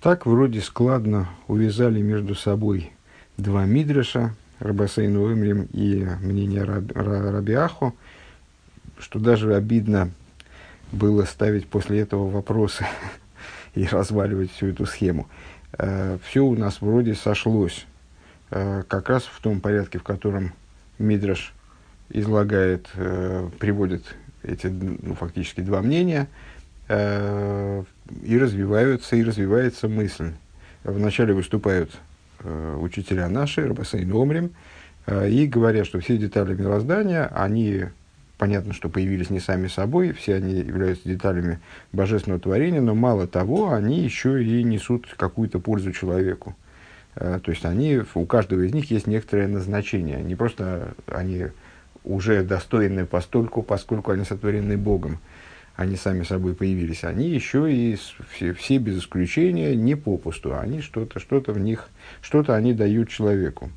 Так вроде складно увязали между собой два мидраша, Рабасейну Имрим и мнение Раби Аху, что даже обидно было ставить после этого вопросы и разваливать всю эту схему. Все у нас вроде сошлось как раз в том порядке, в котором мидраш излагает, приводит эти фактически два мнения, и развивается мысль. Вначале выступают учителя наши, Рабасейну Омрим, и говорят, что все детали мироздания, они, понятно, что появились не сами собой, все они являются деталями божественного творения, но мало того, они еще и несут какую-то пользу человеку. То есть у каждого из них есть некоторое назначение. Не просто они уже достойны поскольку они сотворены Богом, они сами собой появились, они еще и все без исключения не попусту, они что-то в них, что-то они дают человеку.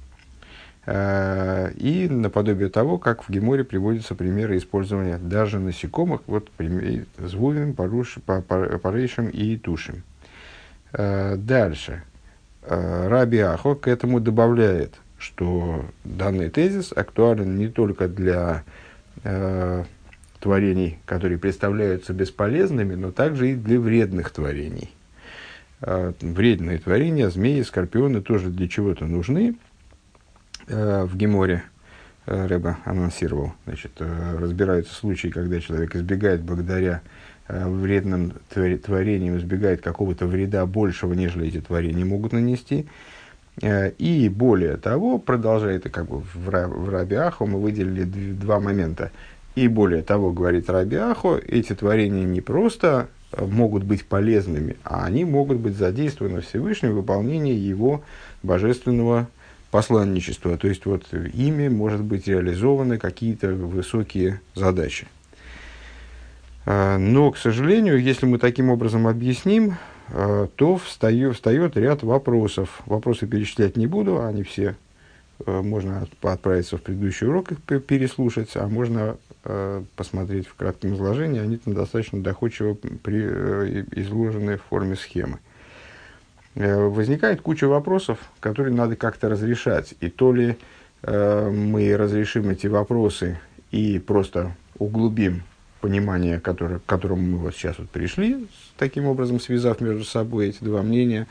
И наподобие того, как в Геморе приводятся примеры использования даже насекомых, вот звувим, парейшим и тушим. Дальше. Раби Ахо к этому добавляет, что данный тезис актуален не только для творений, которые представляются бесполезными, но также и для вредных творений. Вредные творения, змеи, скорпионы тоже для чего-то нужны. В Геморе Ребе анонсировал, разбираются случаи, когда человек избегает благодаря вредным творениям, избегает какого-то вреда большего, нежели эти творения могут нанести. И более того, продолжает, в Раби Аху мы выделили два момента. И более того, говорит Раби Аху, эти творения не просто могут быть полезными, а они могут быть задействованы Всевышним в выполнении его божественного посланничества. То есть, ими может быть реализованы какие-то высокие задачи. Но, к сожалению, если мы таким образом объясним, то встает ряд вопросов. Вопросы перечислять не буду, они все можно отправиться в предыдущий урок их переслушать, а можно посмотреть в кратком изложении, они там достаточно доходчиво изложены в форме схемы. Возникает куча вопросов, которые надо как-то разрешать. И то ли мы разрешим эти вопросы и просто углубим понимание, к которому мы сейчас пришли, таким образом связав между собой эти два мнения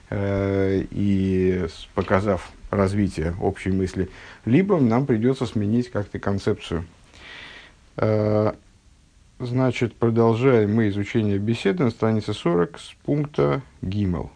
и показав развитие общей мысли, либо нам придется сменить как-то концепцию. Значит, продолжаем мы изучение беседы на странице 40 с пункта Гимел.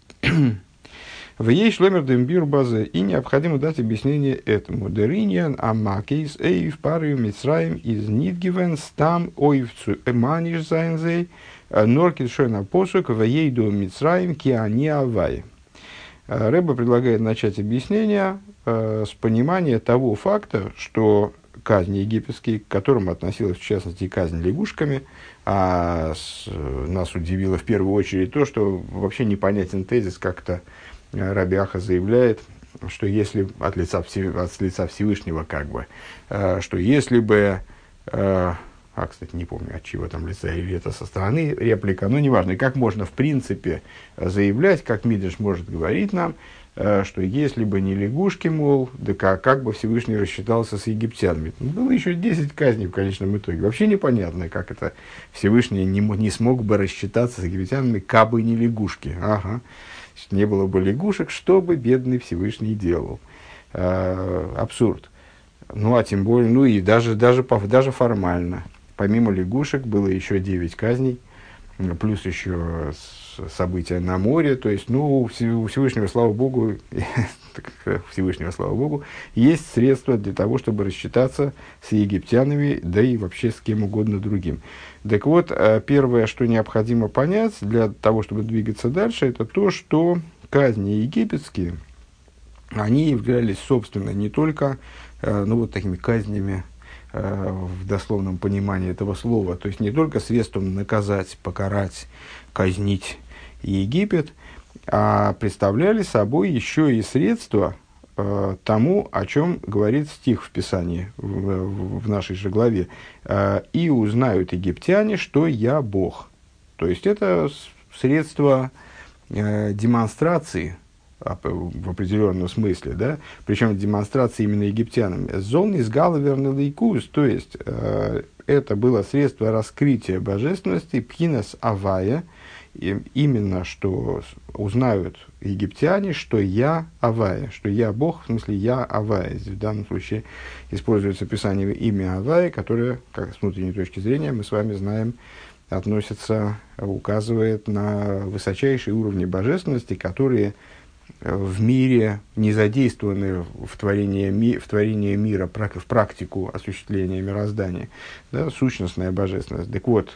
В ей шлемер дембир базе, и необходимо дать объяснение этому. Дериньян амакейс эйв парию мицраим из нидгивен стам ойвцу эманиш зайнзей норкит шойна посук в ей до мицраим киани авай. Ребе предлагает начать объяснение с понимания того факта, что казни египетские, к которым относилась в частности казнь лягушками, нас удивило в первую очередь то, что вообще непонятен тезис, как-то Раби Аха заявляет, что если от лица Всевышнего, что если бы, кстати, не помню, от чего там лица, или это со стороны реплика, но неважно, и как можно в принципе заявлять, как Мидраш может говорить нам, что если бы не лягушки, мол, да как бы Всевышний рассчитался с египтянами. Было еще 10 казней в конечном итоге. Вообще непонятно, как это Всевышний не смог бы рассчитаться с египтянами, кабы не лягушки. Ага. Не было бы лягушек, что бы бедный Всевышний делал. Абсурд. А тем более, и даже формально. Помимо лягушек было еще 9 казней, плюс еще события на море. То есть, у Всевышнего, слава Богу, есть средства для того, чтобы рассчитаться с египтянами, да и вообще с кем угодно другим. Так вот, первое, что необходимо понять для того, чтобы двигаться дальше, это то, что казни египетские, они являлись, собственно, не только такими казнями в дословном понимании этого слова, то есть не только средством наказать, покарать, казнить Египет, а представляли собой еще и средства тому, о чем говорит стих в Писании, в нашей же главе. «И узнают египтяне, что я Бог». То есть это средство демонстрации, в определенном смысле, да, причем демонстрации именно египтянам. Зон из Галаверна Лейкус, то есть это было средство раскрытия божественности, пхинас авая, именно что узнают египтяне, что я авая, что я Бог, в смысле я авая. В данном случае используется описание имя авая, которое, как с внутренней точки зрения, мы с вами знаем, относится, указывает на высочайшие уровни божественности, которые в мире не задействованы в творении мира, в практику осуществления мироздания, да, сущностная божественность. Так вот,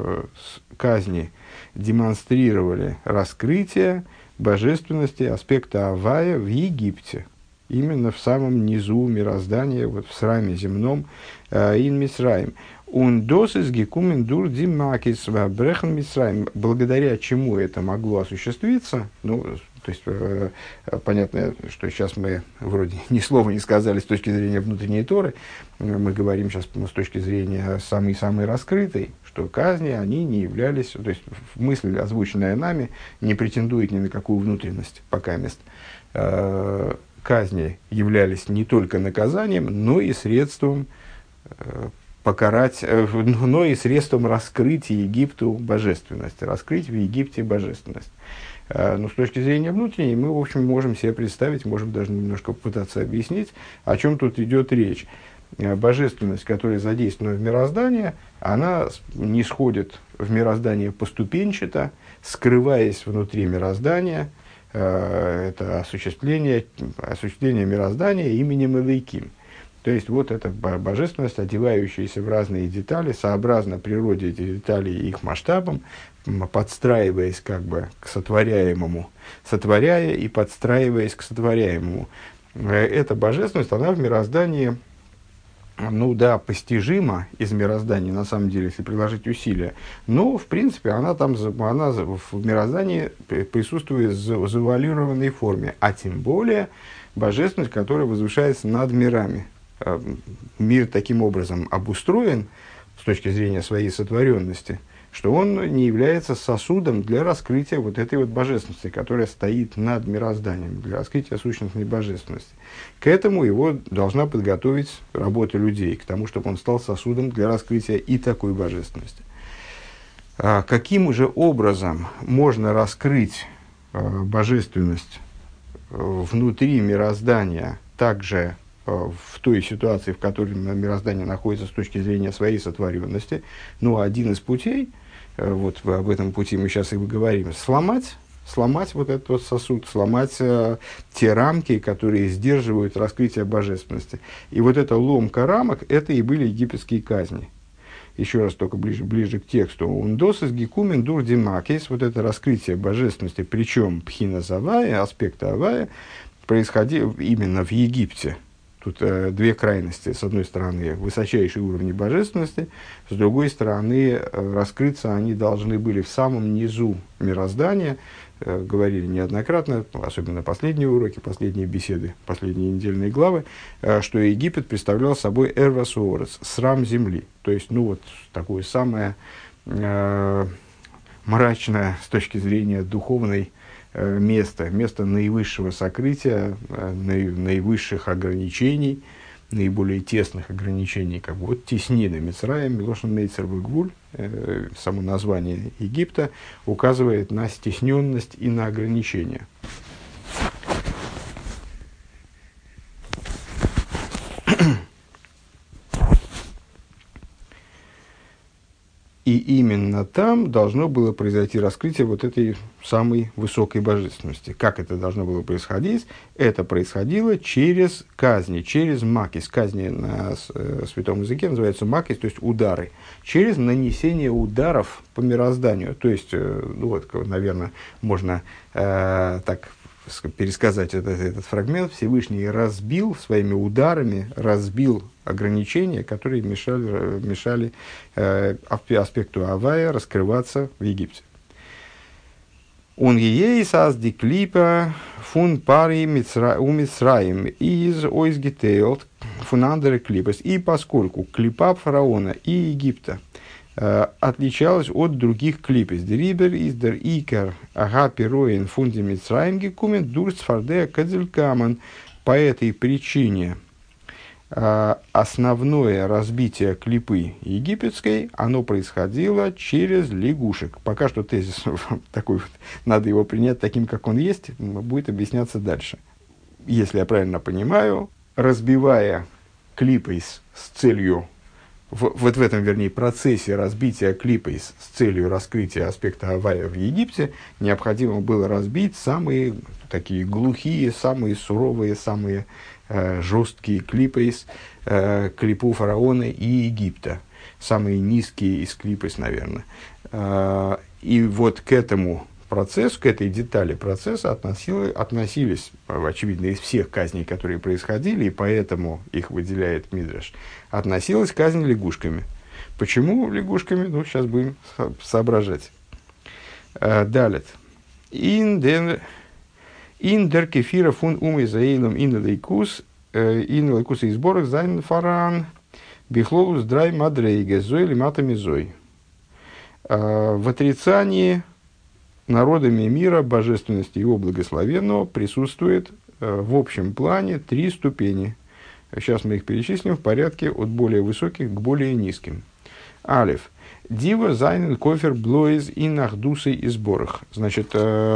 казни демонстрировали раскрытие божественности аспекта Авая в Египте, именно в самом низу мироздания, вот в сраме земном, ин Мисраим. Ундосис гекумен дур димакис брехан Мисраим. Благодаря чему это могло осуществиться, ну, то есть, понятно, что сейчас мы вроде ни слова не сказали с точки зрения внутренней Торы, мы говорим сейчас с точки зрения самой раскрытой, что казни, они не являлись, то есть, мысль, озвученная нами, не претендует ни на какую внутренность, пока мест. Казни являлись не только наказанием, но и средством покарать, но и средством раскрыть Египту божественность, раскрыть в Египте божественность. Но с точки зрения внутренней, мы, в общем, можем себе представить, можем даже немножко попытаться объяснить, о чем тут идет речь. Божественность, которая задействована в мироздании, она не сходит в мироздание поступенчато, скрываясь внутри мироздания. Это осуществление мироздания именем Элейким. То есть, вот эта божественность, одевающаяся в разные детали, сообразно природе этих деталей и их масштабам, подстраиваясь как бы к сотворяемому, сотворяя и подстраиваясь к сотворяемому. Эта божественность, она в мироздании, ну да, постижима из мироздания, на самом деле, если приложить усилия. Но, в принципе, она в мироздании присутствует в завуалированной форме. А тем более, божественность, которая возвышается над мирами. Мир таким образом обустроен с точки зрения своей сотворенности, что он не является сосудом для раскрытия вот этой вот божественности, которая стоит над мирозданием, для раскрытия сущностной божественности. К этому его должна подготовить работа людей, к тому, чтобы он стал сосудом для раскрытия и такой божественности. Каким же образом можно раскрыть божественность внутри мироздания, также в той ситуации, в которой мироздание находится с точки зрения своей сотворенности? Ну, один из путей, вот об этом пути мы сейчас и говорим, сломать вот этот вот сосуд, сломать те рамки, которые сдерживают раскрытие божественности. И вот эта ломка рамок, это и были египетские казни. Еще раз, только ближе к тексту. «Ундосис гекумен дур димакис», вот это раскрытие божественности, причем пхина завая, аспекта авая, происходило именно в Египте. Тут две крайности. С одной стороны, высочайшие уровни божественности, с другой стороны, раскрыться они должны были в самом низу мироздания. Говорили неоднократно, особенно последние уроки, последние беседы, последние недельные главы, что Египет представлял собой эрвас оорес, срам земли. То есть, ну вот, такое самое мрачное с точки зрения духовной место наивысшего сокрытия, наивысших ограничений, наиболее тесных ограничений, как бы вот теснины Мицраим, Милошен Нейцер Вегвуль, само название Египта указывает на стесненность и на ограничения. И именно там должно было произойти раскрытие вот этой самой высокой божественности. Как это должно было происходить? Это происходило через казни, через макис. Казни на святом языке называются макис, то есть удары. Через нанесение ударов по мирозданию. То есть, ну вот, наверное, можно так пересказать этот фрагмент. Всевышний разбил своими ударами, ограничения, которые мешали аспекту Авая раскрываться в Египте. Он ей сазди клипа фун пари умицраим из ойсгитейлт фун андеры клипас. И поскольку клипа фараона и Египта отличалась от других клипес. Дерибер из дер икер агапи роин фунди мицраим гекумен дурст фардея кадзелькаман. По этой причине основное разбитие клипы египетской, оно происходило через лягушек. Пока что тезис такой вот, надо его принять таким, как он есть, будет объясняться дальше. Если я правильно понимаю, разбивая клипой с целью, вот в этом, вернее, процессе разбития клипой с целью раскрытия аспекта Авая в Египте, необходимо было разбить самые такие глухие, самые суровые, самые жесткие клипейс, клипу фараона и Египта. Самые низкие из клипейс, наверное. И вот к этому процессу, к этой детали процесса относились, очевидно, из всех казней, которые происходили, и поэтому их выделяет Мидраш, относилась казнь лягушками. Почему лягушками? Ну, сейчас будем соображать. Далее. In der Kefira von Израилем in Leikus и сборах зайн фаран бихлоус драй мадрейге зой или матами зой. В отрицании народами мира божественности его благословенного присутствует в общем плане 3 ступени. Сейчас мы их перечислим в порядке от более высоких к более низким. Алиф. Дива зайнен кофер блоиз и нахдусы и сборах. Значит,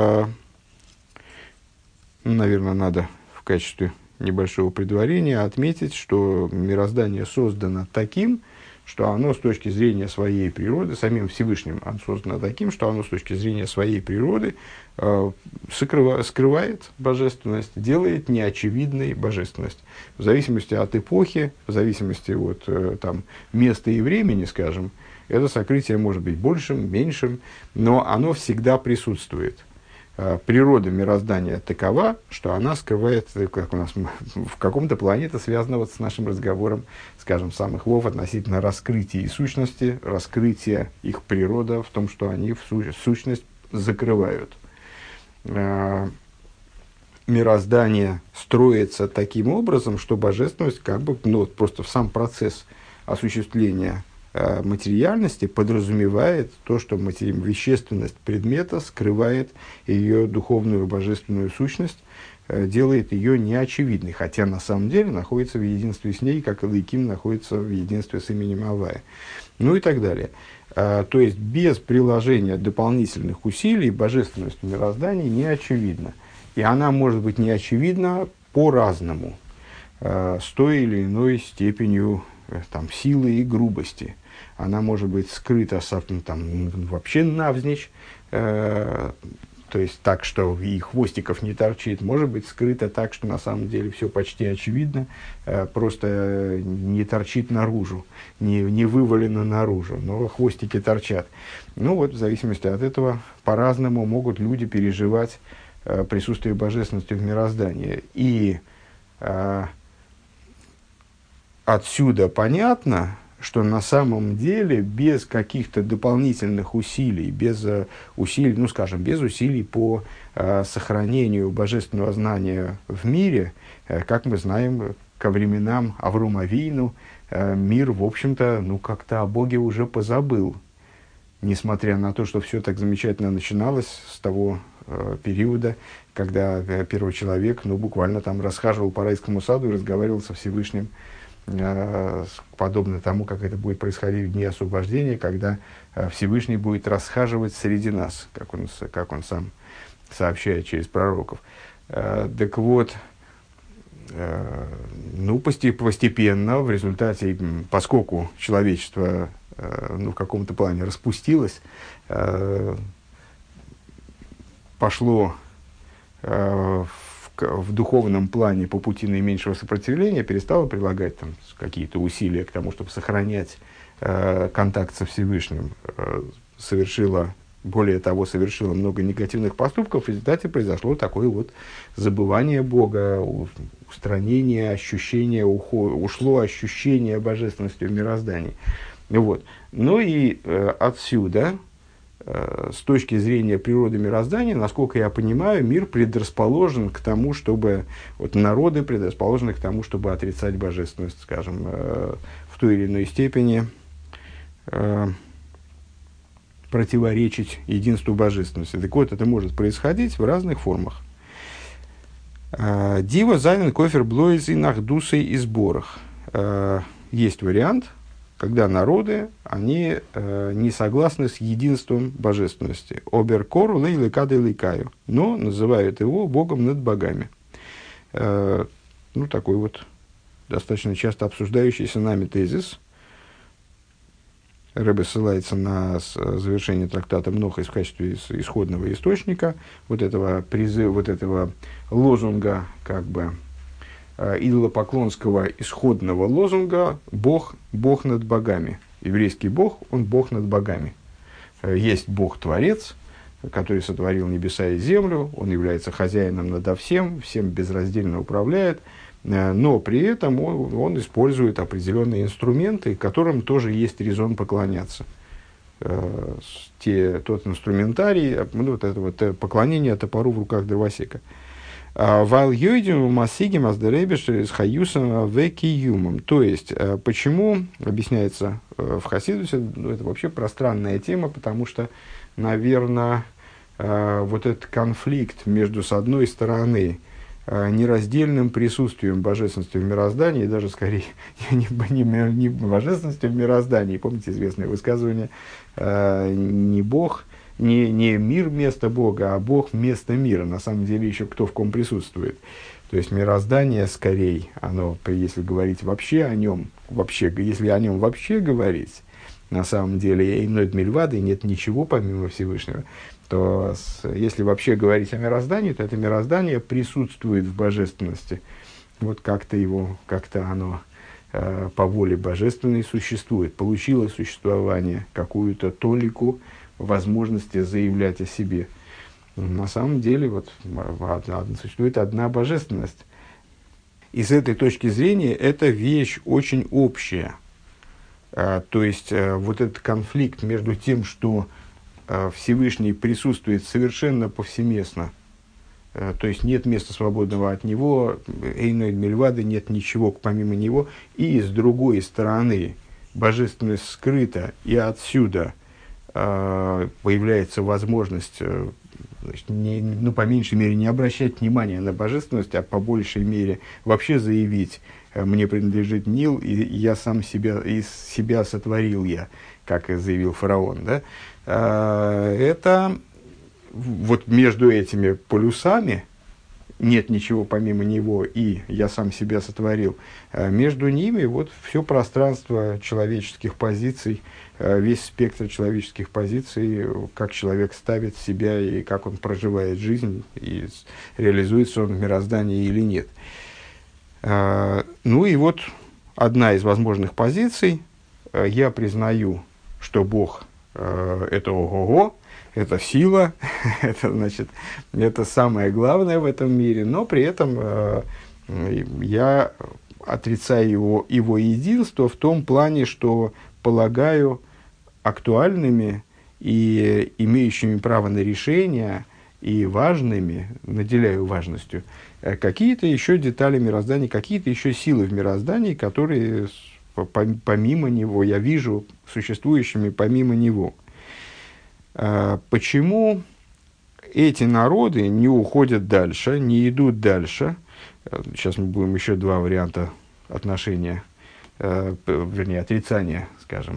наверное, надо в качестве небольшого предварения отметить, что мироздание создано таким, что оно с точки зрения своей природы, самим Всевышним оно создано таким, что оно с точки зрения своей природы скрывает божественность, делает неочевидной божественность. В зависимости от эпохи, в зависимости от места и времени, скажем, это сокрытие может быть большим, меньшим, но оно всегда присутствует. Природа мироздания такова, что она скрывает, как у нас в каком-то плане это связано вот с нашим разговором, скажем, самых вов относительно раскрытия сущности, раскрытия их природы в том, что они сущность закрывают. Мироздание строится таким образом, что божественность просто в сам процесс осуществления материальности подразумевает то, что вещественность предмета скрывает ее духовную божественную сущность, делает ее неочевидной, хотя на самом деле находится в единстве с ней, как Элоким находится в единстве с именем Авая. Ну и так далее. То есть без приложения дополнительных усилий божественность в мироздании не очевидна. И она может быть неочевидна по-разному, с той или иной степенью силы и грубости. Она может быть скрыта вообще навзничь, то есть так, что и хвостиков не торчит, может быть скрыта так, что на самом деле все почти очевидно, просто не торчит наружу, не вывалено наружу, но хвостики торчат. Ну вот, в зависимости от этого, по-разному могут люди переживать присутствие божественности в мироздании. И отсюда понятно, что на самом деле без каких-то дополнительных усилий, без усилий по сохранению божественного знания в мире, как мы знаем, ко временам Авром Авину мир, в общем-то, как-то о Боге уже позабыл. Несмотря на то, что все так замечательно начиналось с того периода, когда первый человек, буквально расхаживал по райскому саду и разговаривал со Всевышним, подобно тому, как это будет происходить в дни освобождения, когда Всевышний будет расхаживать среди нас, как он сам сообщает через пророков. Так вот, постепенно, в результате, поскольку человечество в каком-то плане распустилось, пошло в духовном плане по пути наименьшего сопротивления, перестала прилагать какие-то усилия к тому, чтобы сохранять контакт со Всевышним, совершила много негативных поступков, в результате произошло такое вот забывание Бога, устранение ощущения, ушло ощущение божественности в мироздании. Вот. Ну и отсюда, с точки зрения природы мироздания, насколько я понимаю, мир предрасположен к тому, чтобы, народы предрасположены к тому, чтобы отрицать божественность, скажем, в той или иной степени, противоречить единству божественности. Так вот, это может происходить в разных формах. Дива зайнен кофер блойз и нахдусой и сборах. Есть вариант, когда народы, они не согласны с единством божественности. Оберкору лейликады лейкаю, но называют его Богом над богами. Такой вот достаточно часто обсуждающийся нами тезис. Ребе ссылается на завершение трактата Мнохос в качестве исходного источника вот этого призыва, вот этого лозунга, как бы идолопоклонского исходного лозунга «Бог над богами». Еврейский Бог, он Бог над богами. Есть Бог-творец, который сотворил небеса и землю, он является хозяином надо всем, всем безраздельно управляет, но при этом он использует определенные инструменты, которым тоже есть резон поклоняться. Тот инструментарий, вот это вот поклонение топору в руках дровосека. Вал йойдим масигим аздеребеш с хаюсом векиюмом. То есть, почему, объясняется в Хасидусе, это вообще пространная тема, потому что, наверное, вот этот конфликт между, с одной стороны, нераздельным присутствием божественности в мироздании, даже скорее не божественности в мироздании, помните известное высказывание, не Бог, не мир вместо Бога, а Бог вместо мира. На самом деле еще кто в ком присутствует. То есть мироздание скорее, оно, если говорить вообще о нем, если о нем вообще говорить, на самом деле эйнойд мильвады, нет ничего помимо Всевышнего, то если вообще говорить о мироздании, то это мироздание присутствует в божественности. Вот как-то оно по воле божественной существует, получило существование, какую-то толику возможности заявлять о себе. На самом деле существует одна божественность. И с этой точки зрения эта вещь очень общая. То есть вот этот конфликт между тем, что Всевышний присутствует совершенно повсеместно, то есть нет места свободного от него, эйнойд мильвады, нет ничего помимо него, и с другой стороны божественность скрыта, и отсюда появляется возможность, значит, по меньшей мере не обращать внимания на божественность, а по большей мере вообще заявить: «Мне принадлежит Нил, и я сам себя, из себя сотворил я», как заявил фараон. Да? Это вот между этими полюсами, нет ничего помимо него, и я сам себя сотворил, между ними вот все пространство человеческих позиций, весь спектр человеческих позиций, как человек ставит себя и как он проживает жизнь, и реализуется он в мироздании или нет. Ну и вот одна из возможных позиций: я признаю, что Бог это ого-го, это сила, это самое главное в этом мире, но при этом я отрицаю его единство в том плане, что полагаю актуальными и имеющими право на решение и важными, наделяю важностью, какие-то еще детали мироздания, какие-то еще силы в мироздании, которые помимо него я вижу существующими помимо него. Почему эти народы не уходят дальше, не идут дальше? Сейчас мы будем еще два варианта отношения, отрицания, скажем,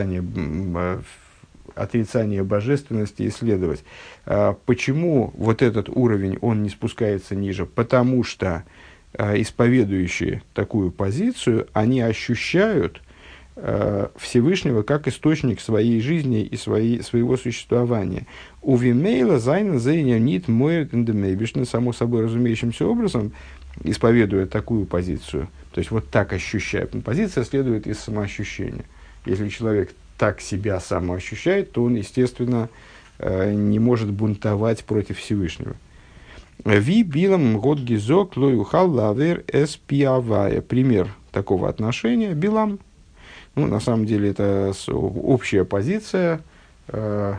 отрицание божественности исследовать. Почему вот этот уровень, он не спускается ниже? Потому что исповедующие такую позицию, они ощущают Всевышнего как источник своей жизни и своего существования. У Вимейла зайна зейня нит моет эндемейбишна, само собой разумеющимся образом, исповедуя такую позицию, то есть вот так ощущает. Позиция следует из самоощущения. Если человек так себя самоощущает, то он, естественно, не может бунтовать против Всевышнего. Ви билам год гизок лоюхал лавер эспиавая. Пример такого отношения билам. На самом деле это общая позиция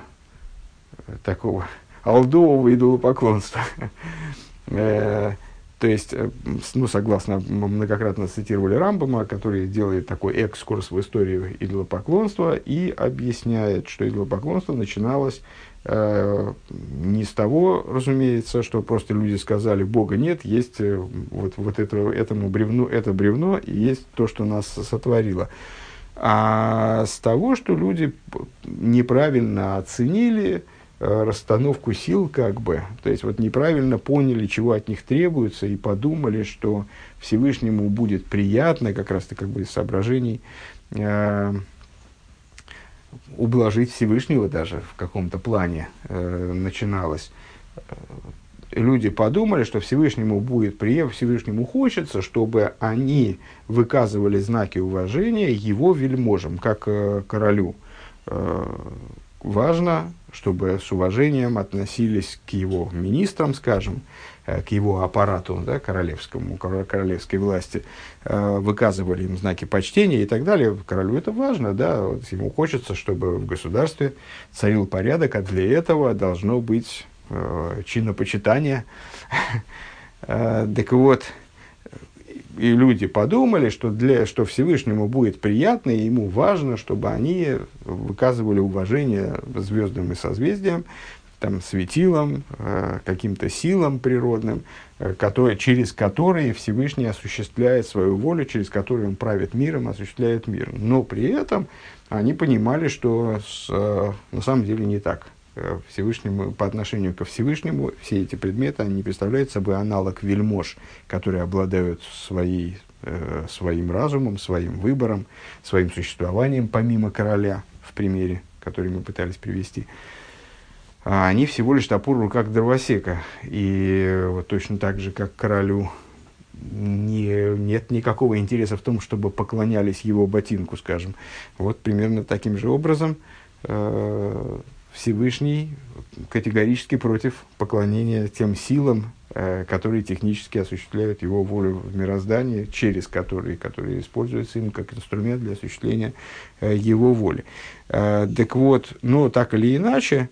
такого алдового идолопоклонства. То есть, ну, согласно, мы многократно цитировали Рамбама, который делает такой экскурс в историю идолопоклонства и объясняет, что идолопоклонство начиналось не с того, разумеется, что просто люди сказали: Бога нет, есть этому бревну, это бревно, и есть то, что нас сотворило. А с того, что люди неправильно оценили расстановку сил, как бы, то есть вот неправильно поняли, чего от них требуется, и подумали, что Всевышнему будет приятно, как раз-то как бы из соображений, ублажить Всевышнего даже в каком-то плане начиналось. Люди подумали, что Всевышнему будет приятно, Всевышнему хочется, чтобы они выказывали знаки уважения его вельможам, как королю. Важно, чтобы с уважением относились к его министрам, скажем, к его аппарату, да, королевскому, королевской власти, выказывали им знаки почтения и так далее. Королю это важно, да, вот ему хочется, чтобы в государстве царил порядок, а для этого должно быть чинопочитание. Так вот, и люди подумали, что Всевышнему будет приятно, и ему важно, чтобы они выказывали уважение звездам и созвездиям, там, светилам, каким-то силам природным, через которые Всевышний осуществляет свою волю, через которые он правит миром, осуществляет мир. Но при этом они понимали, что на самом деле не так. Всевышнему, по отношению ко Всевышнему все эти предметы, они представляют собой аналог вельмож, которые обладают своим разумом, своим выбором, своим существованием, помимо короля, в примере, который мы пытались привести. А они всего лишь топор в руках дровосека. И вот точно так же, как королю нет никакого интереса в том, чтобы поклонялись его ботинку, скажем. Вот примерно таким же образом Всевышний категорически против поклонения тем силам, которые технически осуществляют его волю в мироздании, которые используются им как инструмент для осуществления его воли. Так вот, но так или иначе,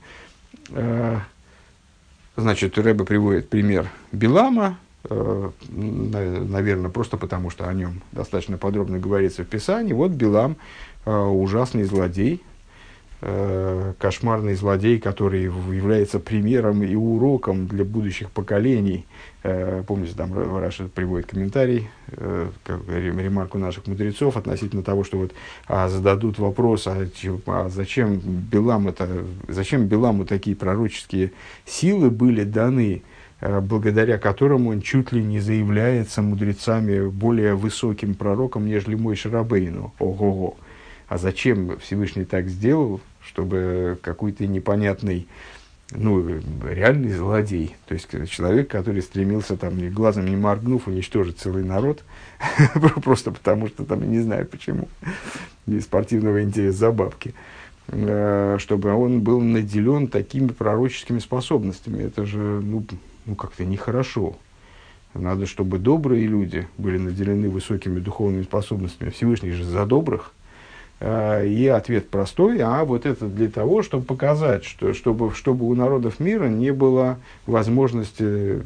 значит, Ребе приводит пример Билама, наверное, просто потому, что о нем достаточно подробно говорится в Писании. Вот Билам, ужасный злодей, кошмарный злодей, который является примером и уроком для будущих поколений. Помните, там Раши приводит комментарий, ремарку наших мудрецов относительно того, что вот зададут вопрос, зачем Биламу такие пророческие силы были даны, благодаря которым он чуть ли не заявляется мудрецами более высоким пророком, нежели Моше Рабейну. Ого-го! А зачем Всевышний так сделал, чтобы какой-то непонятный, реальный злодей, то есть человек, который стремился, там, ни глазом не моргнув, уничтожить целый народ, просто потому что, там, не знаю почему, из спортивного интереса забавки, чтобы он был наделен такими пророческими способностями. Это же, как-то нехорошо. Надо, чтобы добрые люди были наделены высокими духовными способностями. Всевышний же за добрых. И ответ простой, вот это для того, чтобы показать, чтобы у народов мира не было возможности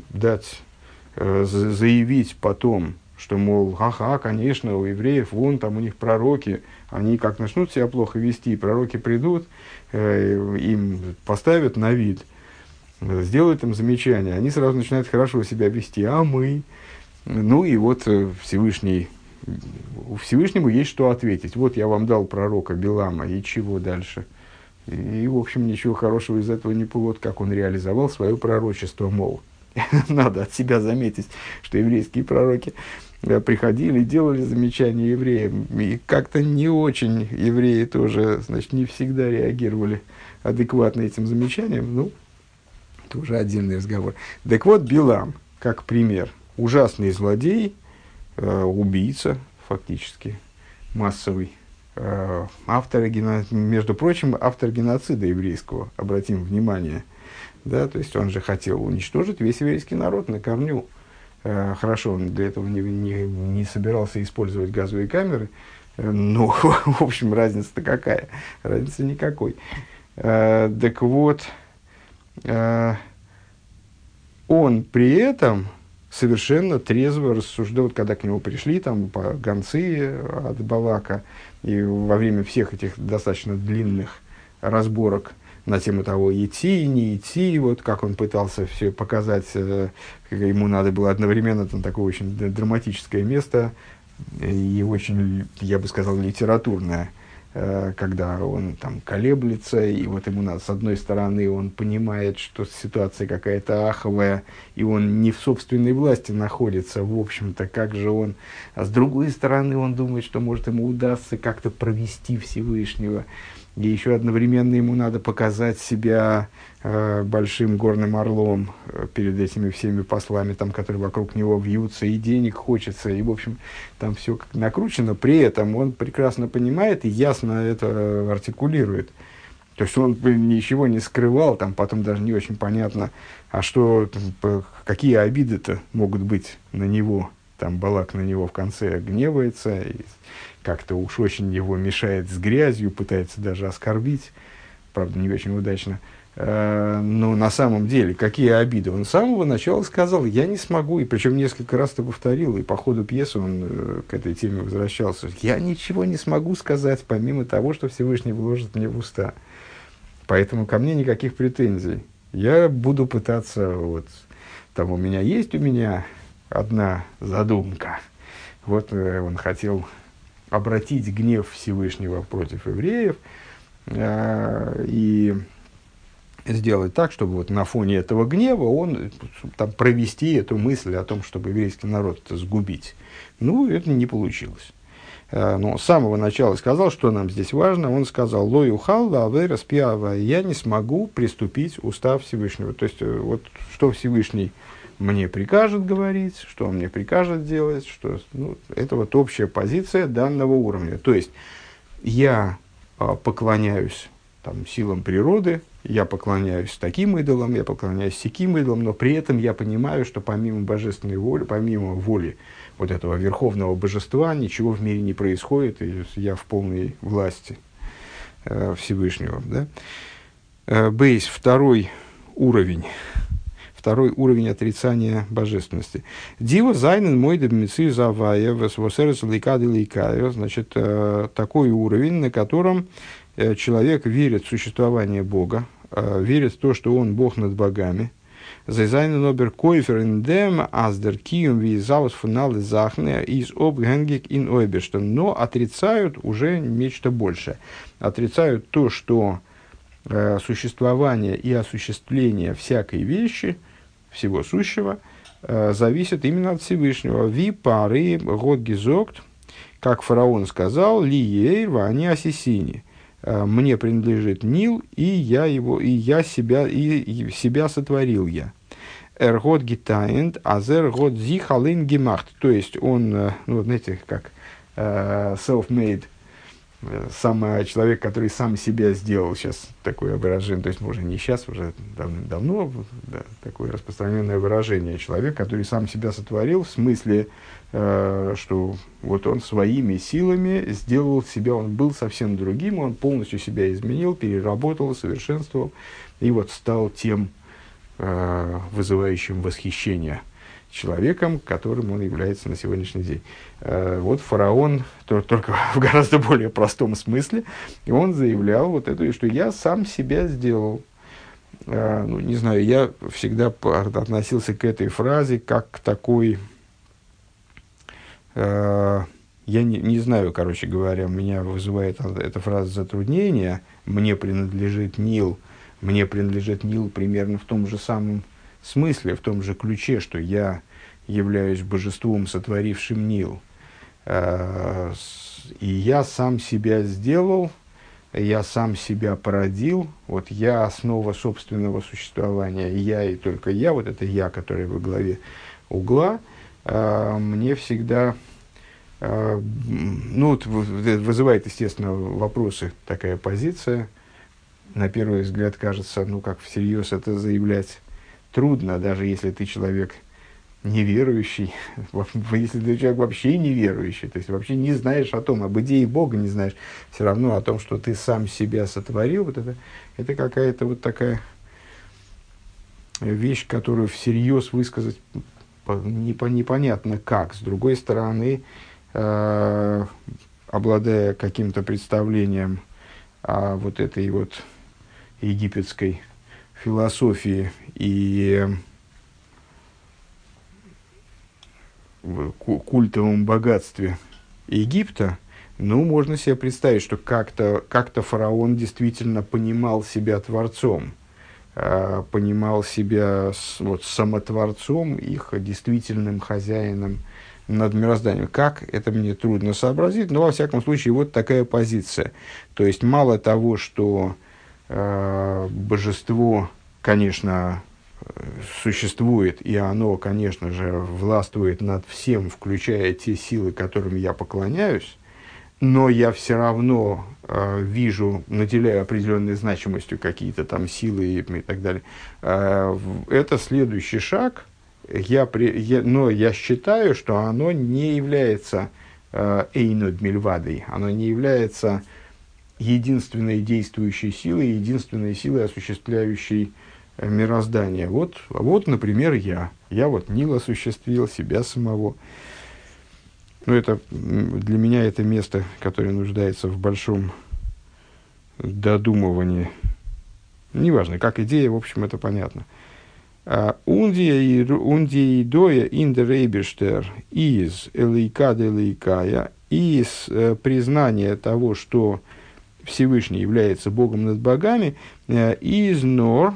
заявить потом, что, мол, конечно, у евреев, там у них пророки, они как начнут себя плохо вести, пророки придут, им поставят на вид, сделают им замечание, они сразу начинают хорошо себя вести, а мы? И вот Всевышнему есть что ответить. Вот я вам дал пророка Билама, и чего дальше? И, в общем, ничего хорошего из этого не вот как он реализовал свое пророчество, мол. Надо от себя заметить, что еврейские пророки приходили, делали замечания евреям, и как-то не очень евреи тоже, значит, не всегда реагировали адекватно этим замечаниям. Это уже отдельный разговор. Так вот, Билам, как пример, ужасный злодей, убийца, фактически, массовый, между прочим, автор геноцида еврейского, обратим внимание, да, то есть он же хотел уничтожить весь еврейский народ на корню. Хорошо, он для этого не собирался использовать газовые камеры, но, в общем, разница-то какая? Разницы никакой. Так вот, он при этом совершенно трезво рассуждал, вот когда к нему пришли там гонцы от Балака, и во время всех этих достаточно длинных разборок на тему того, идти, не идти, вот как он пытался все показать, ему надо было одновременно, там такое очень драматическое место, и очень, я бы сказал, литературное, когда он там колеблется, и вот ему надо, с одной стороны, он понимает, что ситуация какая-то аховая, и он не в собственной власти находится, в общем-то, как же он, а с другой стороны, он думает, что, может, ему удастся как-то провести Всевышнего, и еще одновременно ему надо показать себя большим горным орлом перед этими всеми послами, там, которые вокруг него вьются, и денег хочется, и, в общем, там все как накручено. При этом он прекрасно понимает и ясно это артикулирует. То есть он ничего не скрывал, там потом даже не очень понятно, а что, какие обиды-то могут быть на него. Там Балак на него в конце гневается, и как-то уж очень его мешает с грязью, пытается даже оскорбить, правда, не очень удачно. Но на самом деле, какие обиды? Он с самого начала сказал, я не смогу, и причем несколько раз это повторил, и по ходу пьесы он к этой теме возвращался. Я ничего не смогу сказать, помимо того, что Всевышний вложит мне в уста. Поэтому ко мне никаких претензий. Я буду пытаться, вот, там у меня одна задумка. Вот он хотел обратить гнев Всевышнего против евреев и сделать так, чтобы вот на фоне этого гнева он там, провести эту мысль о том, чтобы еврейский народ сгубить. Ну, это не получилось. Но с самого начала сказал, что нам здесь важно. Он сказал, «Лой ухалла аверас пиава», я не смогу приступить устав Всевышнего. То есть, вот что Всевышний мне прикажет говорить, что он мне прикажет делать, что, ну, это вот общая позиция данного уровня. То есть, я поклоняюсь там, силам природы, я поклоняюсь таким идолам, я поклоняюсь сяким идолам, но при этом я понимаю, что помимо божественной воли, помимо воли вот этого верховного божества, ничего в мире не происходит, и я в полной власти Всевышнего. Да? Бейс, второй уровень отрицания божественности. Дива зайнен мой дебмици завая восерес лейкады лейкаю. Значит, такой уровень, на котором человек верит в существование Бога, верит в то, что он Бог над богами. Зайзайнен обер койфер индем аздер киум визаус фуналы захне из обгенгик ин ойберштен. Но отрицают уже нечто большее. Отрицают то, что существование и осуществление всякой вещи, всего сущего, зависит именно от Всевышнего. Ви пары год гизокт, как фараон сказал, ли ейрва, они асисини. Мне принадлежит Нил, и я себя сотворил я. Эргот гитаент, азер год зихалин гемахт. То есть он, ну, вот знаете, как self-made, человек, который сам себя сделал, сейчас такое выражение, то есть, может, не сейчас, уже давно, да, такое распространенное выражение, человек, который сам себя сотворил, в смысле, что вот он своими силами сделал себя, он был совсем другим, он полностью себя изменил, переработал, совершенствовал, и вот стал тем вызывающим восхищение человеком, которым он является на сегодняшний день. Вот фараон, только в гораздо более простом смысле, и он заявлял вот это, что я сам себя сделал. Ну, не знаю, я всегда относился к этой фразе как к такой... Я не знаю, короче говоря, меня вызывает эта фраза затруднения. Мне принадлежит Нил примерно в том же самом смысле, в том же ключе, что я являюсь божеством, сотворившим Нил. И я сам себя сделал, я сам себя породил, вот я основа собственного существования, я и только я, вот это я, которое во главе угла, мне всегда, ну, вот, вызывает, естественно, вопросы такая позиция. На первый взгляд кажется, ну, как всерьез это заявлять трудно, даже если ты человек неверующий, если ты человек вообще неверующий, то есть вообще не знаешь о том, об идее Бога не знаешь, все равно о том, что ты сам себя сотворил, вот это какая-то вот такая вещь, которую всерьез высказать непонятно как. С другой стороны, обладая каким-то представлением о вот этой вот египетской философии и культовом богатстве Египта, ну, можно себе представить, что как-то фараон действительно понимал себя творцом, понимал себя вот, самотворцом, их действительным хозяином над мирозданием. Как, это мне трудно сообразить, но, во всяком случае, вот такая позиция. То есть, мало того, что божество, конечно, существует, и оно, конечно же, властвует над всем, включая те силы, которым я поклоняюсь, но я все равно вижу, наделяю определенной значимостью какие-то там силы и так далее. Это следующий шаг, но я считаю, что оно не является эйнод мильвадой, оно не является единственной действующей силой, единственной силой, осуществляющей мироздание. Вот, например, я вот Нил осуществил, себя самого. Ну, это, для меня это место, которое нуждается в большом додумывании. Неважно, как идея, в общем, это понятно. Ундия идоя индерейбештер из элейкада элейкая, из признания того, что Всевышний является Богом над богами, из нор,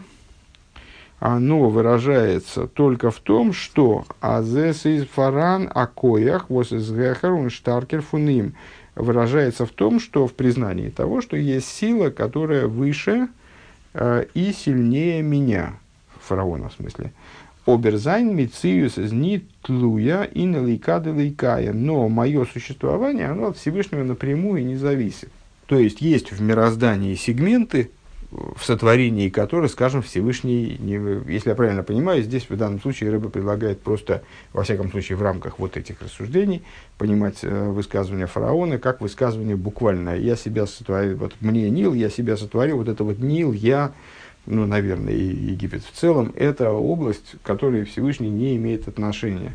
оно выражается только в том, что азес из фаран акоях вос из гехер он штаркер фуним, выражается в том, что в признании того, что есть сила, которая выше и сильнее меня, фараона в смысле. Оберзайн мициюс из нитлуя и налейкада лейкая, но мое существование, оно от Всевышнего напрямую не зависит. То есть в мироздании сегменты, в сотворении которых, скажем, Всевышний, если я правильно понимаю, здесь в данном случае Ребе предлагает просто, во всяком случае, в рамках вот этих рассуждений, понимать высказывание фараона как высказывание буквальное. Я себя сотворил, вот мне Нил, я себя сотворил, вот это вот Нил, я, ну, наверное, и Египет в целом, это область, к которой Всевышний не имеет отношения.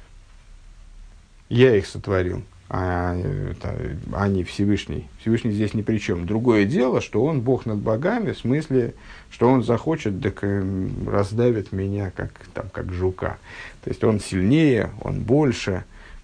Я их сотворил. А не Всевышний. Всевышний здесь ни при чем. Другое дело, что он Бог над богами, в смысле, что он захочет, так раздавит меня, как жука. То есть он сильнее, он больше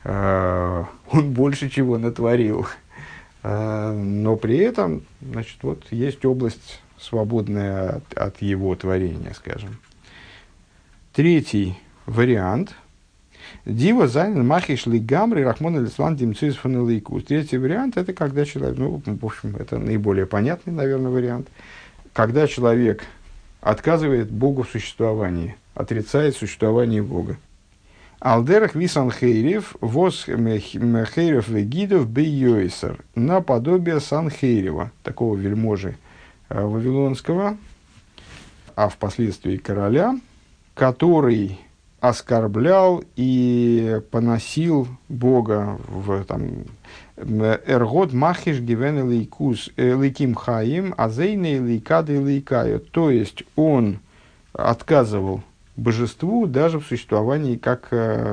чего натворил. Но при этом, значит, вот есть область, свободная от его творения, скажем. Третий вариант – Дива зайн махиш ли гамри рахмон алислан димцуис фанелейкус. Третий вариант – это когда человек, ну, в общем, это наиболее понятный, наверное, вариант, когда человек отказывает Богу в существовании, отрицает существование Бога. Алдерах висан хейрев вос хейрев вегидов бейойсер, наподобие Санхейрева, такого вельможи вавилонского, а впоследствии короля, который оскорблял и поносил Бога в «Эргот махиш гивен лейкус лейким хаим, азейне лейкады лейкаю». То есть, он отказывал божеству даже в существовании как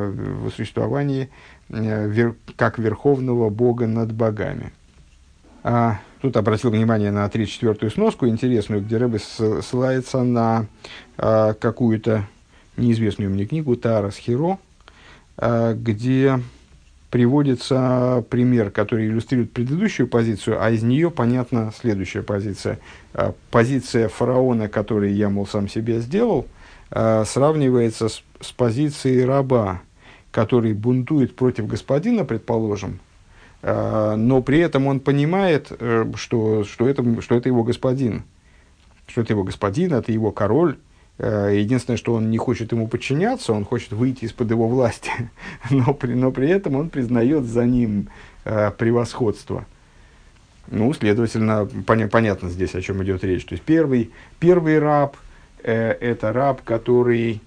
верховного Бога над богами. Тут обратил внимание на 34-ю сноску, интересную, где Ребе ссылается на какую-то неизвестную мне книгу Таарас Хиро, где приводится пример, который иллюстрирует предыдущую позицию, а из нее понятна следующая позиция. Позиция фараона, который я, мол, сам себе сделал, сравнивается с позицией раба, который бунтует против господина, предположим, но при этом он понимает, что это его господин, это его король. Единственное, что он не хочет ему подчиняться, он хочет выйти из-под его власти, но при этом он признает за ним превосходство. Ну, следовательно, понятно здесь, о чем идет речь. То есть, первый раб – это раб, который…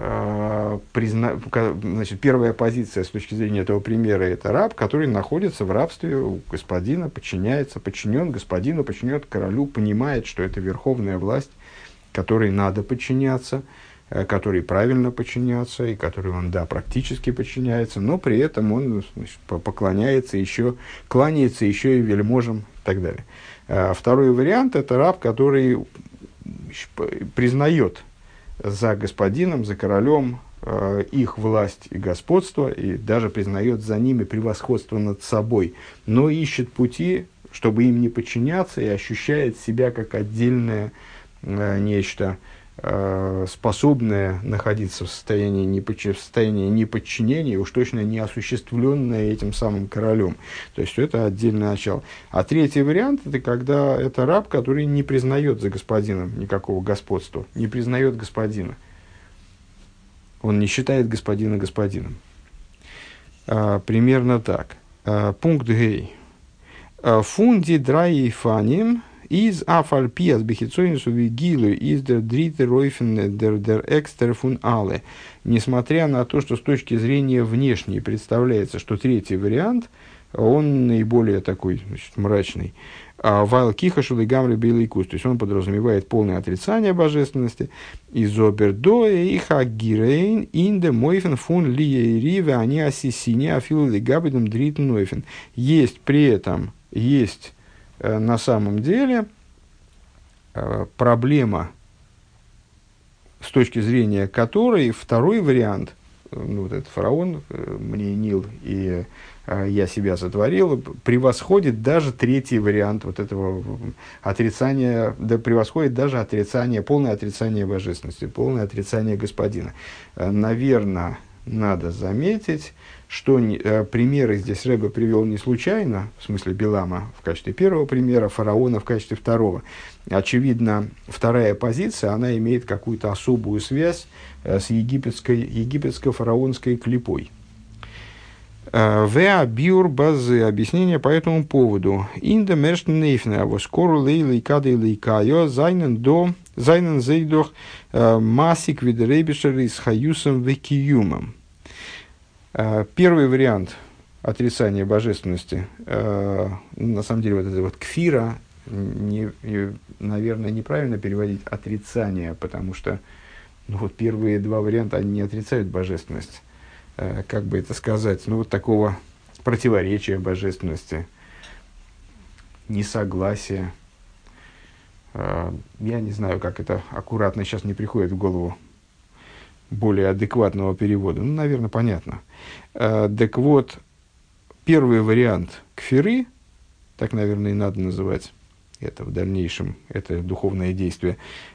Значит, первая позиция с точки зрения этого примера – это раб, который находится в рабстве у господина, подчинен господину, подчинен королю, понимает, что это верховная власть, которой надо подчиняться. который правильно подчиняться, и который он, да, практически подчиняется, но при этом он, значит, поклоняется еще, кланяется еще и вельможам и так далее. Второй вариант – это раб, который признает за господином, за королем их власть и господство, и даже признает за ними превосходство над собой, но ищет пути, чтобы им не подчиняться, и ощущает себя как отдельное нечто, способное находиться в состоянии неподчинения, уж точно не осуществленное этим самым королем. То есть это отдельное начало. А третий вариант – это когда это раб, который не признает за господином никакого господства, не признает господина. Он не считает господина господином. Примерно так. Пункт Гей. Фунди драи фаним из афальпиас бихицойнису вигилу из дер дрите ройфен дер экстер фун але. Несмотря на то, что с точки зрения внешней представляется, что третий вариант, он наиболее такой, значит, мрачный. Вайл кихашу лигамли белый кус, то есть он подразумевает полное отрицание божественности. Из обердоя и хагирейн инде мойфен фун лиериве они асисине афилу лигабидом дритн нойфен. Есть при этом, есть на самом деле проблема, с точки зрения которой второй вариант, ну, вот этот фараон, мне Нил и я себя сотворил, превосходит даже третий вариант вот этого отрицания, да, превосходит даже отрицание, полное отрицание божественности, полное отрицание господина. Наверное, надо заметить, что примеры здесь Ребе привел не случайно, в смысле Билама в качестве первого примера, фараона в качестве второго. Очевидно, вторая позиция, она имеет какую-то особую связь с египетско-фараонской клипой. Веа биур базы, объяснение по этому поводу. Инда мершн нейфна, во скоро лейли кады лейкайо, зайнен зейдох масик видерейбишери с хаюсом векиюмом. Первый вариант отрицания божественности, на самом деле, вот это вот кфира, наверное, неправильно переводить отрицание, потому что ну, вот первые два варианта, они не отрицают божественность. Как бы это сказать, ну, вот такого противоречия божественности, несогласия. Я не знаю, как это аккуратно сейчас не приходит в голову более адекватного перевода. Ну, наверное, понятно. Так вот, первый вариант кфиры, так, наверное, и надо называть это в дальнейшем, это духовное действие,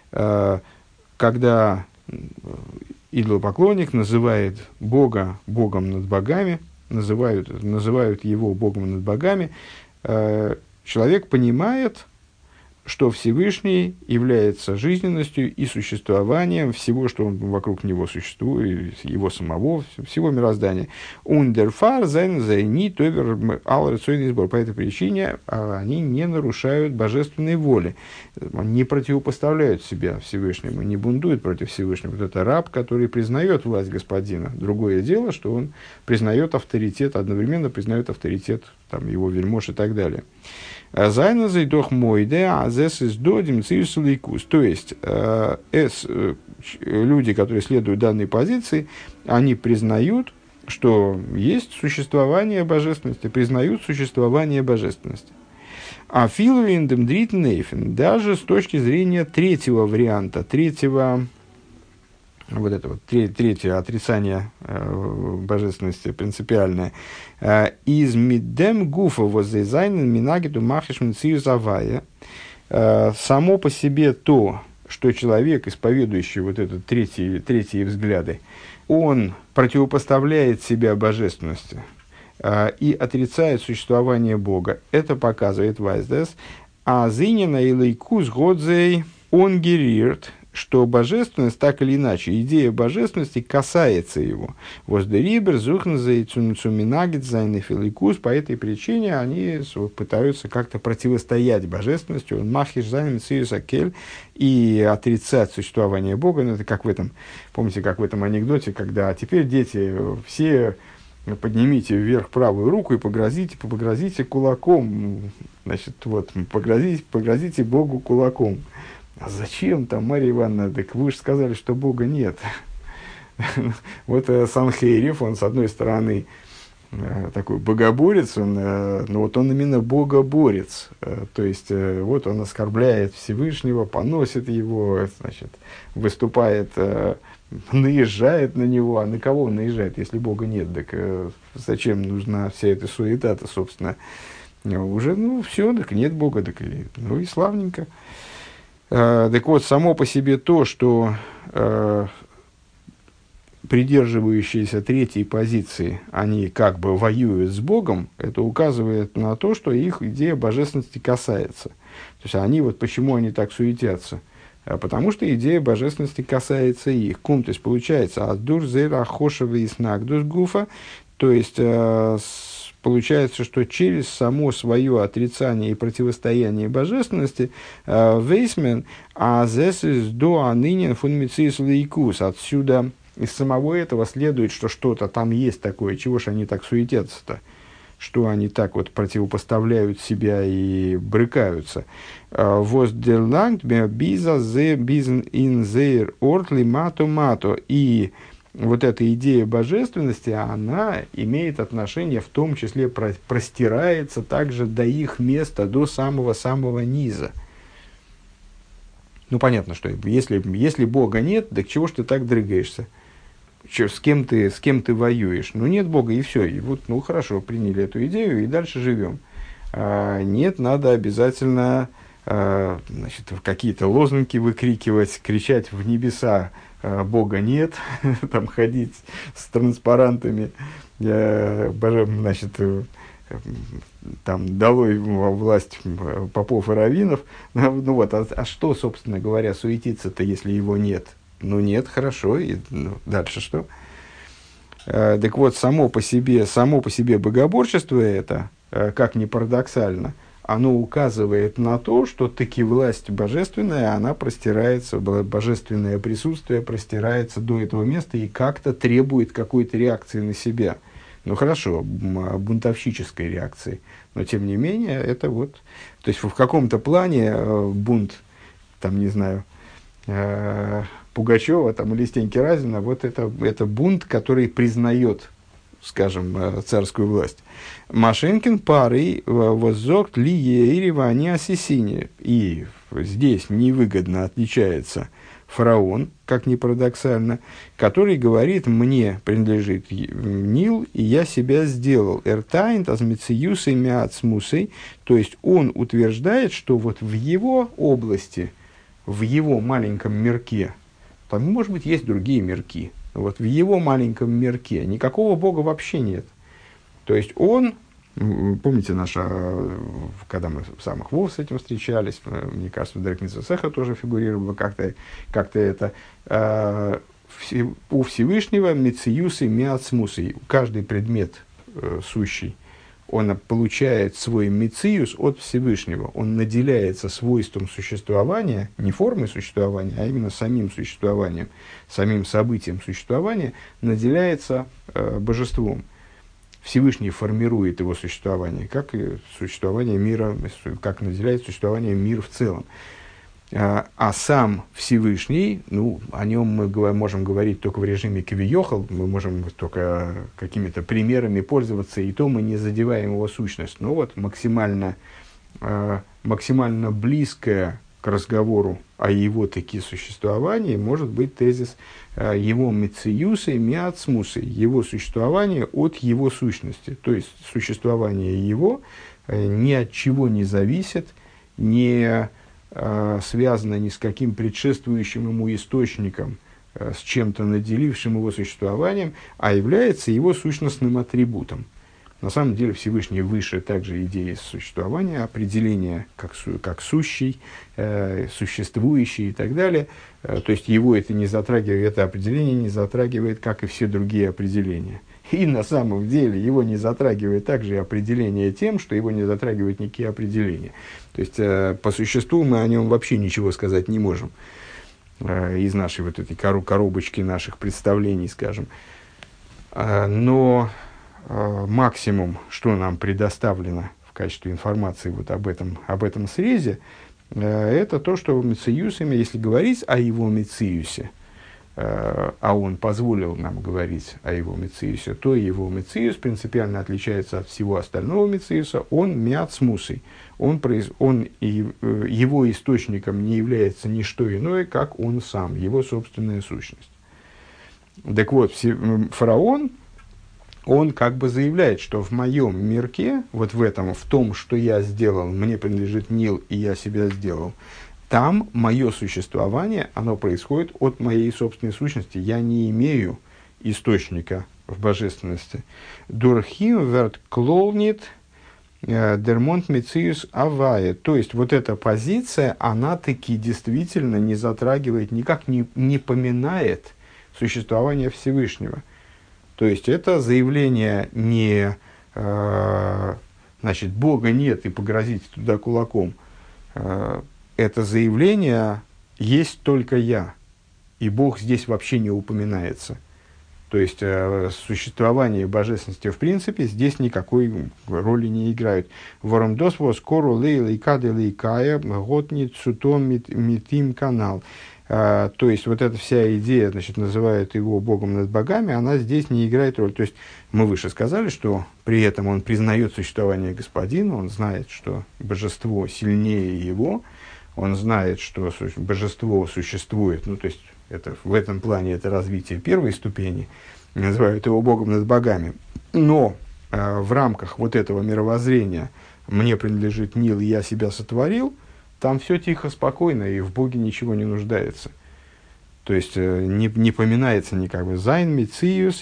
когда идолопоклонник называет Бога Богом над богами, называют его Богом над богами, человек понимает, что Всевышний является жизненностью и существованием всего, что вокруг него существует, его самого, всего мироздания. Ундерфар зайн зайни товер алрецойный сбор. По этой причине они не нарушают божественной воли, не противопоставляют себя Всевышнему, не бунтуют против Всевышнего. Вот это раб, который признает власть господина. Другое дело, что он признает авторитет, одновременно признает авторитет там, его вельмож и так далее. Зайна зайдох мойде, а зес из додим цирсулейкус. То есть, люди, которые следуют данной позиции, они признают, что есть существование божественности, признают существование божественности. А филуиндем дритнейфен, даже с точки зрения третьего варианта, вот это вот третье отрицание божественности принципиальное. Из мидем гуфа воззайнен минагиту махишмин цирзавая. Само по себе то, что человек, исповедующий вот этот третьи взгляды, он противопоставляет себя божественности и отрицает существование Бога. Это показывает Вайздес. А зинина и лейкус годзей он герирт, что божественность, так или иначе, идея божественности касается его. Воздерибер, зухнзей, цуминагит, зайнефиликус. По этой причине они пытаются как-то противостоять божественности. Он махиш зайнем циюсакель и отрицать существование Бога. Ну, это как в этом, помните, как в этом анекдоте, когда теперь дети все поднимите вверх правую руку и погрозите кулаком. Значит, вот, погрозите Богу кулаком. А зачем там, Марья Ивановна, так вы же сказали, что Бога нет. Вот Санхейрев, он, с одной стороны, такой богоборец, но вот он именно богоборец. То есть, вот он оскорбляет Всевышнего, поносит его, значит, выступает, наезжает на него. А на кого он наезжает, если Бога нет? Так зачем нужна вся эта суета-то, собственно? Уже, все, так нет Бога, так и славненько. Так вот, само по себе то, что придерживающиеся третьей позиции, они как бы воюют с Богом, это указывает на то, что их идея божественности касается. То есть, они вот почему они так суетятся? Потому что идея божественности касается их. Кум, то есть, получается, адур зейра хошева и снагдус гуфа, то есть, получается, что через само свое отрицание и противостояние божественности вейсмен, а зес из до анынен фунмицис лейкус. Отсюда из самого этого следует, что что-то там есть такое. Чего же они так суетятся-то? Что они так вот противопоставляют себя и брыкаются? Воздерланг биза зе bizn ин зейр ортли мато мато. И вот эта идея божественности, она имеет отношение, в том числе простирается также до их места, до самого-самого низа. Понятно, что если Бога нет, так чего ж ты так дрыгаешься? С кем ты воюешь? Нет Бога, и все. И вот, хорошо, приняли эту идею, и дальше живем. Нет, надо обязательно какие-то лозунги выкрикивать, кричать в небеса: Бога нет, там ходить с транспарантами, там долой власть попов и раввинов. А что, собственно говоря, суетиться-то, если его нет? Нет, хорошо, и дальше что? Так вот, само по себе богоборчество это, как ни парадоксально, оно указывает на то, что таки власть божественная, она простирается, божественное присутствие простирается до этого места и как-то требует какой-то реакции на себя. Хорошо, бунтовщической реакции, но тем не менее, это вот, то есть в каком-то плане бунт, там, не знаю, Пугачева там, или Стеньки Разина, вот это бунт, который признает, скажем, царскую власть. Машинкин парой воззогт ли ерева не осисине. И здесь невыгодно отличается фараон, как ни парадоксально, который говорит: мне принадлежит Нил, и я себя сделал. Эртайн тазмициюсой мяцмусой. То есть он утверждает, что вот в его области, в его маленьком мирке, там, может быть, есть другие мирки, вот в его маленьком мирке никакого Бога вообще нет. То есть он, помните, когда мы в самых Вов с этим встречались, мне кажется, в Дрекнице Сеха тоже фигурировало как-то это, у Всевышнего мециюсы миацмусы. Каждый предмет сущий, он получает свой мециюс от Всевышнего. Он наделяется свойством существования, не формой существования, а именно самим существованием, самим событием существования, наделяется божеством. Всевышний формирует его существование, как и существование мира, как наделяет существование мир в целом. А сам Всевышний, о нем мы можем говорить только в режиме кивиохал, мы можем только какими-то примерами пользоваться, и то мы не задеваем его сущность. Но вот максимально близкое к разговору о его таки существовании может быть тезис его мециюсы миацмусы, его существование от его сущности. То есть существование его ни от чего не зависит, не связано ни с каким предшествующим ему источником, с чем-то наделившим его существованием, а является его сущностным атрибутом. На самом деле Всевышний выше также идеи существования, определения как сущий, существующий и так далее. То есть его это не затрагивает, это определение не затрагивает, как и все другие определения. И на самом деле его не затрагивает также и определение тем, что его не затрагивают никакие определения. То есть по существу мы о нем вообще ничего сказать не можем из нашей вот этой коробочки наших представлений, скажем. Но максимум, что нам предоставлено в качестве информации вот об этом срезе, Это то, что мециюсами, если говорить о его мециюсе, а он позволил нам говорить о его мециюсе, то его мециюс принципиально отличается от всего остального мециюса, он миацмусой, его источником не является ничто иное, как он сам, его собственная сущность. Так вот, фараон, он как бы заявляет, что в моем мирке, вот в этом, в том, что я сделал, мне принадлежит Нил, и я себя сделал, там мое существование, оно происходит от моей собственной сущности. Я не имею источника в божественности. Дурхим верт клолнит дермонт мециус авая. То есть, вот эта позиция, она таки действительно не затрагивает, никак не поминает существование Всевышнего. То есть, это заявление не, значит, Бога нет и погрозить туда кулаком. Это заявление есть только я, и Бог здесь вообще не упоминается. То есть, существование божественности в принципе здесь никакой роли не играет. Вором досво скоро лейли кады лейкая готни цутом митим канал. То есть, вот эта вся идея, значит, называют его Богом над богами, она здесь не играет роль. То есть, мы выше сказали, что при этом он признает существование Господина, он знает, что божество сильнее его, он знает, что божество существует, ну, то есть, это, в этом плане это развитие первой ступени, называют его Богом над богами. Но в рамках вот этого мировоззрения «мне принадлежит Нил, и я себя сотворил», там все тихо, спокойно, и в Боге ничего не нуждается. То есть, не поминается никак бы «зайн мециюс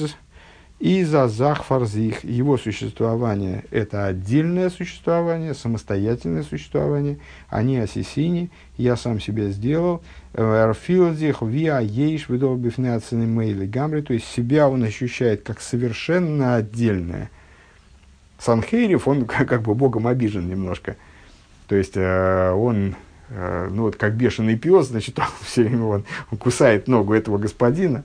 из азахфарзих». Его существование – это отдельное существование, самостоятельное существование. Они асисини, я сам себя сделал. Арфилдих виа ейш выдолбифнеацины мейли гамри. То есть, себя он ощущает как совершенно отдельное. Санхейрев, он как бы Богом обижен немножко. То есть, он, ну вот как бешеный пес, значит, он все время он кусает ногу этого господина.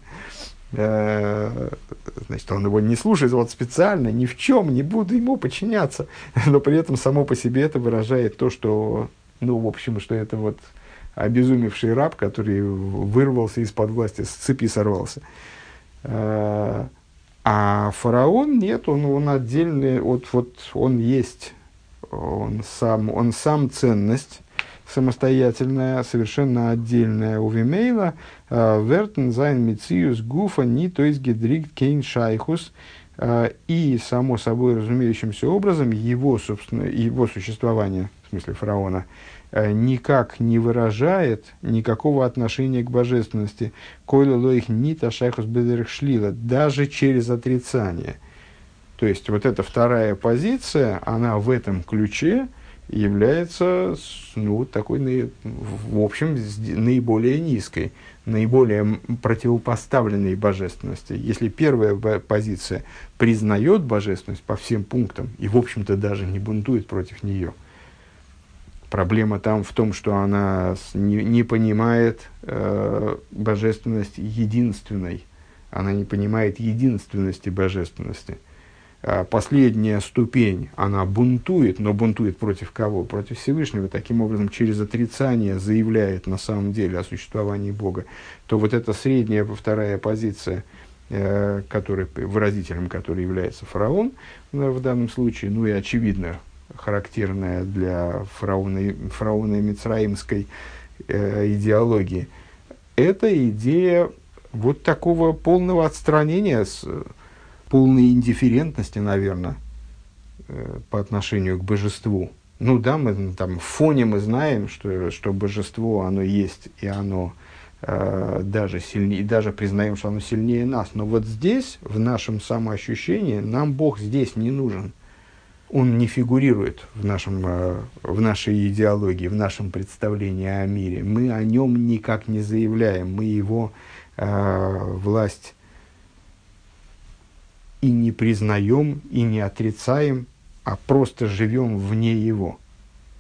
Значит, он его не слушает вот специально, ни в чем, не буду ему подчиняться. Но при этом само по себе это выражает то, что, ну, в общем, что это вот обезумевший раб, который вырвался из-под власти, с цепи сорвался. А фараон нет, он отдельный, вот он есть, он сам ценность, самостоятельная, совершенно отдельная увимейла, вертен зайн мициус гуфа ни, то есть гидрик кейн шайхус, и само собой разумеющимся образом его, собственно, его существование, в смысле фараона, никак не выражает никакого отношения к божественности. Койла лоих нита шайхус бедерх шлила, даже через отрицание. То есть, вот эта вторая позиция, она в этом ключе является, ну, такой, в общем, наиболее низкой, наиболее противопоставленной божественности. Если первая позиция признает божественность по всем пунктам и, в общем-то, даже не бунтует против нее, проблема там в том, что она не понимает божественность единственной, она не понимает единственности божественности. Последняя ступень, она бунтует, но бунтует против кого? Против Всевышнего. Таким образом, через отрицание заявляет на самом деле о существовании Бога. То вот эта средняя, вторая позиция, выразителем которой является фараон в данном случае, ну и очевидно, характерная для фараона мицраимской идеологии, это идея вот такого полного отстранения, полной индифферентности, наверное, по отношению к божеству. Ну да, мы там в фоне мы знаем, что божество, оно есть, и оно даже сильнее, и даже признаем, что оно сильнее нас. Но вот здесь, в нашем самоощущении, нам Бог здесь не нужен. Он не фигурирует в нашей идеологии, в нашем представлении о мире. Мы о нем никак не заявляем, мы его власть и не признаем, и не отрицаем, а просто живем вне его.